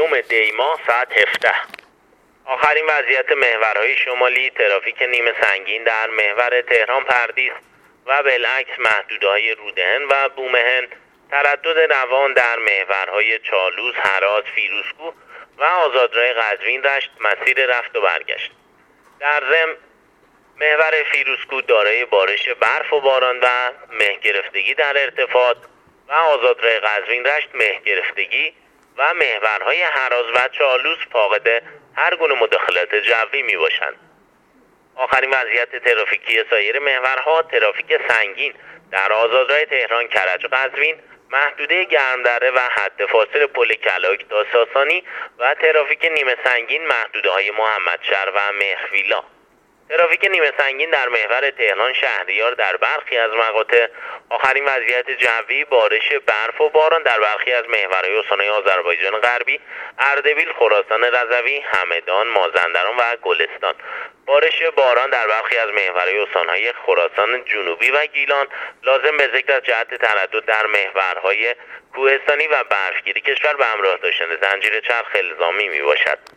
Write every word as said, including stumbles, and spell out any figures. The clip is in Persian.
بیستویوم دی ماه ساعت هفده. آخرین وضعیت محورهای شمالی: ترافیک نیمه سنگین در محور تهران پردیس و بالعکس محدوده‌های رودهن و بومهن، تردد روان در محورهای چالوس، هرات، فیروزکوه و آزادراه قزوین رشت مسیر رفت و برگشت. در ضمن محور فیروزکوه دارای بارش برف و باران و مه گرفتگی در ارتفاعات و آزادراه قزوین رشت مه گرفتگی و محورهای هراز و چالوس فاقد هر گونه مداخلت جوی می باشند. آخرین وضعیت ترافیکی سایر محورها: ترافیک سنگین در آزادراه تهران کرج قزوین، محدوده گرمدره و حد فاصل پل کلاک تا ساسانی و ترافیک نیمه سنگین محدوده‌های محمدشهر و مهرویلا. ترافیک نیمه سنگین در محور تهران شهریار در برخی از مقاطع. آخرین وضعیت جوی: بارش برف و باران در برخی از محورهای استان‌های آذربایجان غربی، اردبیل، خراسان رضوی، همدان، مازندران و گلستان. بارش باران در برخی از محورهای استان‌های خراسان جنوبی و گیلان. لازم به ذکر از جهت تردد در محورهای کوهستانی و برفگیری کشور به همراه داشتن زنجیر چرخ الزامی می باشد.